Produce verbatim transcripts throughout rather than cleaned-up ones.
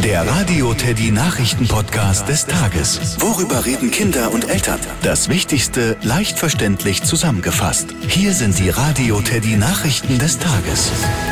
Der Radio Teddy Nachrichten-Podcast des Tages. Worüber reden Kinder und Eltern? Das Wichtigste leicht verständlich zusammengefasst. Hier sind die Radio Teddy Nachrichten des Tages.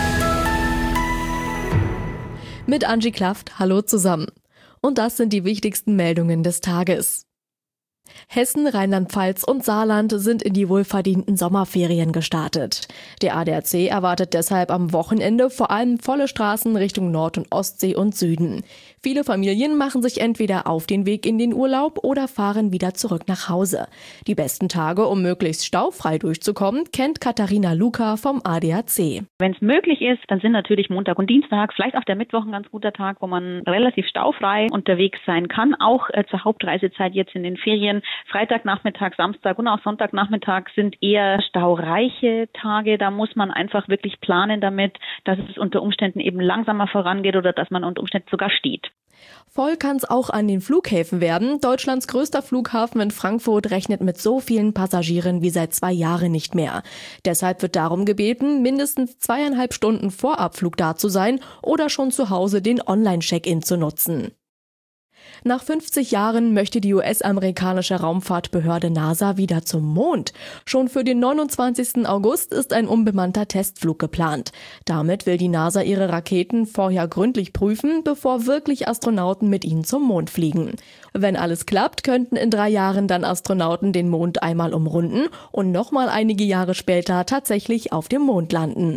Mit Angie Klaft, hallo zusammen. Und das sind die wichtigsten Meldungen des Tages. Hessen, Rheinland-Pfalz und Saarland sind in die wohlverdienten Sommerferien gestartet. Der A D A C erwartet deshalb am Wochenende vor allem volle Straßen Richtung Nord- und Ostsee und Süden. Viele Familien machen sich entweder auf den Weg in den Urlaub oder fahren wieder zurück nach Hause. Die besten Tage, um möglichst staufrei durchzukommen, kennt Katharina Luca vom A D A C. Wenn es möglich ist, dann sind natürlich Montag und Dienstag, vielleicht auch der Mittwoch ein ganz guter Tag, wo man relativ staufrei unterwegs sein kann. Auch äh, zur Hauptreisezeit jetzt in den Ferien. Freitagnachmittag, Samstag und auch Sonntagnachmittag sind eher staureiche Tage. Da muss man einfach wirklich planen damit, dass es unter Umständen eben langsamer vorangeht oder dass man unter Umständen sogar steht. Voll kann es auch an den Flughäfen werden. Deutschlands größter Flughafen in Frankfurt rechnet mit so vielen Passagieren wie seit zwei Jahren nicht mehr. Deshalb wird darum gebeten, mindestens zweieinhalb Stunden vor Abflug da zu sein oder schon zu Hause den Online-Check-in zu nutzen. Nach fünfzig Jahren möchte die U S-amerikanische Raumfahrtbehörde NASA wieder zum Mond. Schon für den neunundzwanzigsten August ist ein unbemannter Testflug geplant. Damit will die NASA ihre Raketen vorher gründlich prüfen, bevor wirklich Astronauten mit ihnen zum Mond fliegen. Wenn alles klappt, könnten in drei Jahren dann Astronauten den Mond einmal umrunden und nochmal einige Jahre später tatsächlich auf dem Mond landen.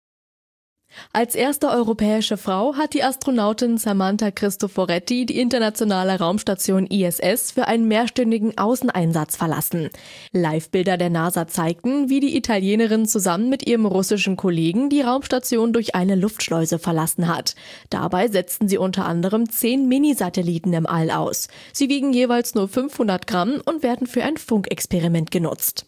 Als erste europäische Frau hat die Astronautin Samantha Cristoforetti die internationale Raumstation I S S für einen mehrstündigen Außeneinsatz verlassen. Live-Bilder der NASA zeigten, wie die Italienerin zusammen mit ihrem russischen Kollegen die Raumstation durch eine Luftschleuse verlassen hat. Dabei setzten sie unter anderem zehn Mini-Satelliten im All aus. Sie wiegen jeweils nur fünfhundert Gramm und werden für ein Funkexperiment genutzt.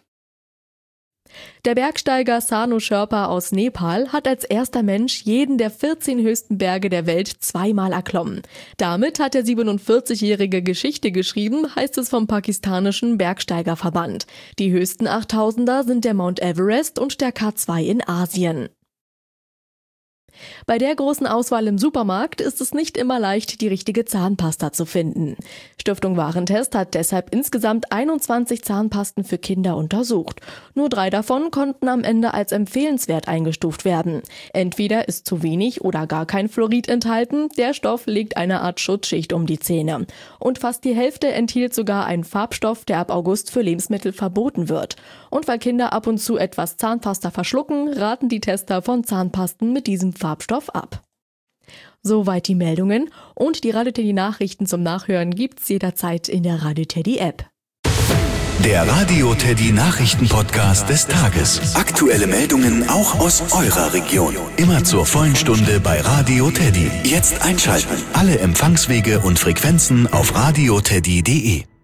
Der Bergsteiger Sanu Sherpa aus Nepal hat als erster Mensch jeden der vierzehn höchsten Berge der Welt zweimal erklommen. Damit hat der siebenundvierzigjährige Geschichte geschrieben, heißt es vom pakistanischen Bergsteigerverband. Die höchsten achttausender sind der Mount Everest und der K zwei in Asien. Bei der großen Auswahl im Supermarkt ist es nicht immer leicht, die richtige Zahnpasta zu finden. Stiftung Warentest hat deshalb insgesamt einundzwanzig Zahnpasten für Kinder untersucht. Nur drei davon konnten am Ende als empfehlenswert eingestuft werden. Entweder ist zu wenig oder gar kein Fluorid enthalten, der Stoff legt eine Art Schutzschicht um die Zähne. Und fast die Hälfte enthielt sogar einen Farbstoff, der ab August für Lebensmittel verboten wird. Und weil Kinder ab und zu etwas Zahnpasta verschlucken, raten die Tester von Zahnpasten mit diesem Farbstoff ab. Soweit die Meldungen und die Radio Teddy Nachrichten zum Nachhören gibt's jederzeit in der Radio Teddy App. Der Radio Teddy Nachrichten-Podcast des Tages. Aktuelle Meldungen auch aus eurer Region. Immer zur vollen Stunde bei Radio Teddy. Jetzt einschalten. Alle Empfangswege und Frequenzen auf radio teddy punkt de.